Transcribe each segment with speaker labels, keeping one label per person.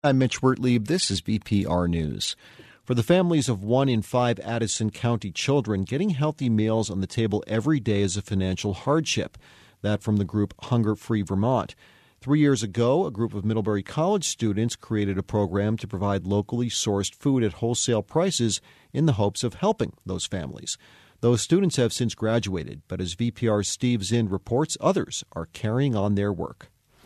Speaker 1: I'm Mitch Wertlieb. This is VPR News. For the families of 1 in 5 Addison County children, getting healthy meals on the table every day is a financial hardship. That from the group Hunger Free Vermont. 3 years ago, a group of Middlebury College students created a program to provide locally sourced food at wholesale prices in the hopes of helping those families. Those students have since graduated, but as VPR's Steve Zind reports, others are carrying on their work.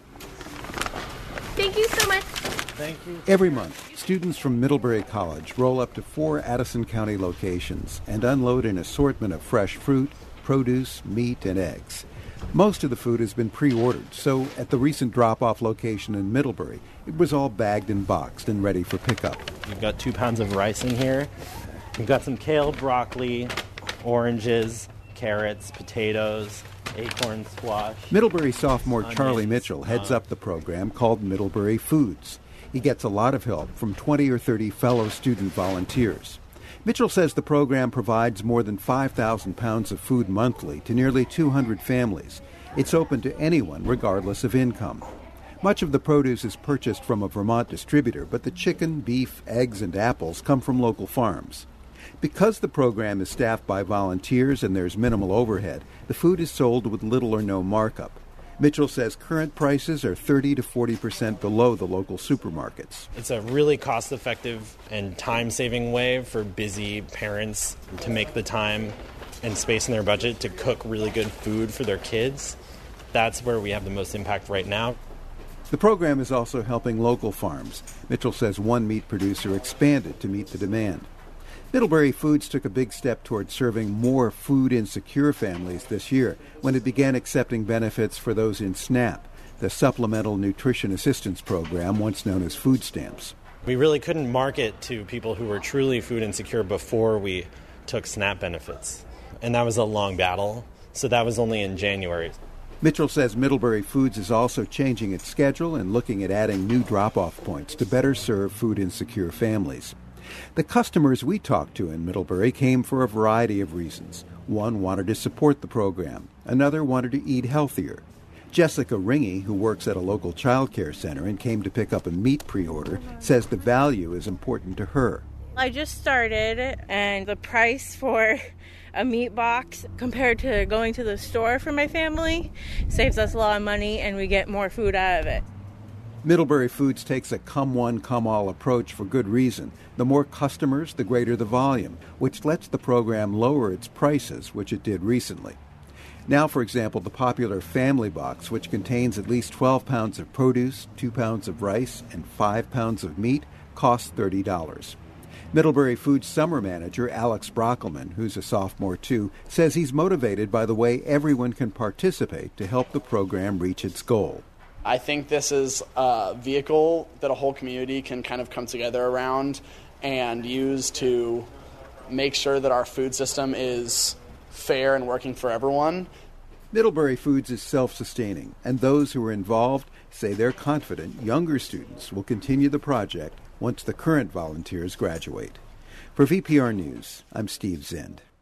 Speaker 2: Thank you so much.
Speaker 3: Thank you. Every month, students from Middlebury College roll up to 4 Addison County locations and unload an assortment of fresh fruit, produce, meat, and eggs. Most of the food has been pre-ordered, so at the recent drop-off location in Middlebury, it was all bagged and boxed and ready for pickup.
Speaker 4: We've got 2 pounds of rice in here. We've got some kale, broccoli, oranges, carrots, potatoes, acorn squash.
Speaker 3: Middlebury sophomore Charlie Mitchell heads up the program called Middlebury Foods. He gets a lot of help from 20 or 30 fellow student volunteers. Mitchell says the program provides more than 5,000 pounds of food monthly to nearly 200 families. It's open to anyone, regardless of income. Much of the produce is purchased from a Vermont distributor, but the chicken, beef, eggs, and apples come from local farms. Because the program is staffed by volunteers and there's minimal overhead, the food is sold with little or no markup. Mitchell says current prices are 30 to 40% below the local supermarkets.
Speaker 4: It's a really cost-effective and time-saving way for busy parents to make the time and space in their budget to cook really good food for their kids. That's where we have the most impact right now.
Speaker 3: The program is also helping local farms. Mitchell says one meat producer expanded to meet the demand. Middlebury Foods took a big step toward serving more food-insecure families this year when it began accepting benefits for those in SNAP, the Supplemental Nutrition Assistance Program, once known as food stamps.
Speaker 4: We really couldn't market to people who were truly food insecure before we took SNAP benefits. And that was a long battle, so that was only in January.
Speaker 3: Mitchell says Middlebury Foods is also changing its schedule and looking at adding new drop-off points to better serve food-insecure families. The customers we talked to in Middlebury came for a variety of reasons. One wanted to support the program. Another wanted to eat healthier. Jessica Ringy, who works at a local child care center and came to pick up a meat pre-order, says the value is important to her.
Speaker 5: I just started, and the price for a meat box compared to going to the store for my family saves us a lot of money, and we get more food out of it.
Speaker 3: Middlebury Foods takes a come-one, come-all approach for good reason. The more customers, the greater the volume, which lets the program lower its prices, which it did recently. Now, for example, the popular Family Box, which contains at least 12 pounds of produce, 2 pounds of rice, and 5 pounds of meat, costs $30. Middlebury Foods summer manager Alex Brockelman, who's a sophomore too, says he's motivated by the way everyone can participate to help the program reach its goal.
Speaker 6: I think this is a vehicle that a whole community can kind of come together around and use to make sure that our food system is fair and working for everyone.
Speaker 3: Middlebury Foods is self-sustaining, and those who are involved say they're confident younger students will continue the project once the current volunteers graduate. For VPR News, I'm Steve Zind.